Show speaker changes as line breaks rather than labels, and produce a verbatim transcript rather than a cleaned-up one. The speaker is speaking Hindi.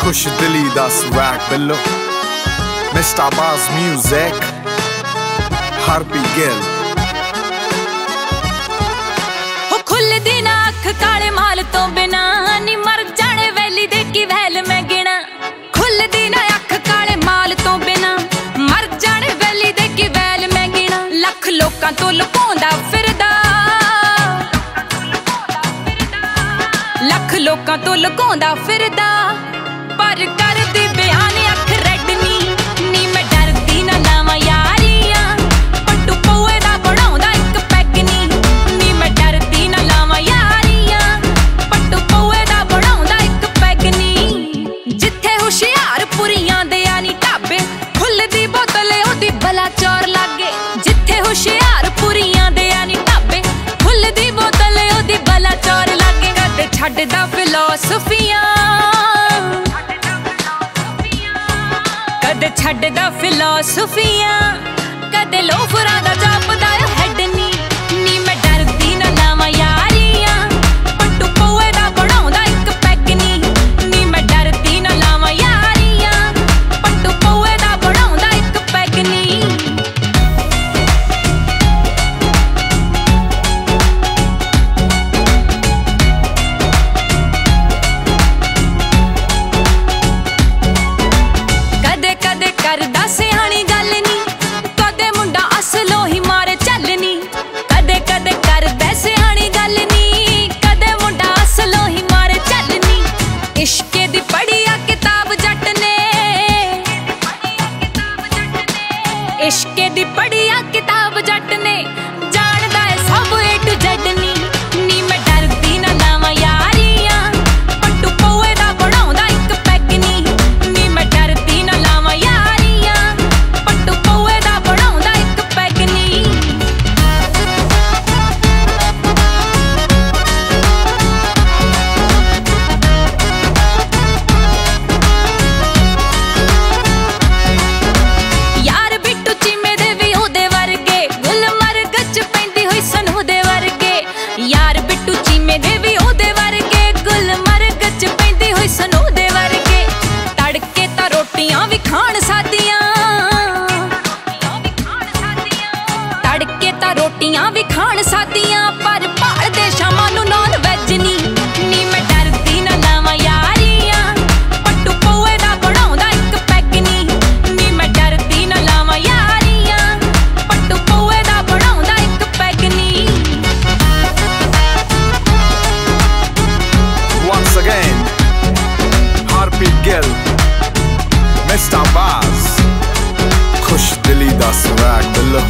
खुश दिली दा स्वैग बिल्लो मिस्टर बाज म्यूजिक हार्पी गिल
हो खुल दी ना अख काले माल तो बिना नी मर जाने वैली दे की वैल मैं गिना खुल दी ना अख काले माल तो बिना मर जाने वैली दे की वैल मैं गिना लख लोकां तो लुकाउंदा फिरदा लख लोकां तो लुकाउंदा फिरदा पर कर दी बयान अख रेड नी नी मैं डरदी ना लावां यारियां पट्टू पौए दा बनाउंदा इक पैग नी नी मैं डरदी ना लावां यारियां पट्टू पौए दा बनाउंदा इक पैग नी जिथे हुशियार पुरियां दे आनी ढाबे खुलदी बोतल ओदी भला चोर लागे जिथे हुशियार पुरियां दे आनी ढाबे खुलदी बोतल ओदी भला चोर लागे कदे छड्डदा फिलोसफियां कदे छड्डदा फिलोसफियां कदे लोफरां दा जापदा हैड नी नी मैं डरदी ना लावां यारियां पट्टू पौए दा बनाउंदा इक पैग नी नी मैं डरदी ना लावां यारियां पट्टू पौए दा बनाउंदा इक पैग नी करदा सियाणी गल नी कदे मुंडा असलों ही मारे चलनी कदे कदे करदा सियाणी गल नी कदे मुंडा असलों ही मारे चलनी इश्के दी पढ़िया किताब जट ने इश्के दी पढ़िया किताब जट ने जानदा है सब ए टू जेड नी नी मैं डरदी ना लावां यारियां पट्टू पौए दा बनाउंदा इक पैग नी नी मैं डरदी ना लावां यार बिट्टू चीमे दे भी ओदे वर्गे गुलमर्ग च पैंदी होई सनो दे वर्गे तड़के तां रोटियां भी खाण सादियां तड़के तां रोटियां भी खाण सादियां पर भाल दे शामां नूं नॉन वेज नी नी मैं डरदी ना लावां यारियां पट्टू पौए दा बनाउंदा इक पैग नी नी मैं डरदी ना लावां यारियां पट्टू पौए दा बनाउंदा इक पैग नी
Once again, Harpy Gill, Mr Baaz खुश दिली दा स्वैग बिल्लो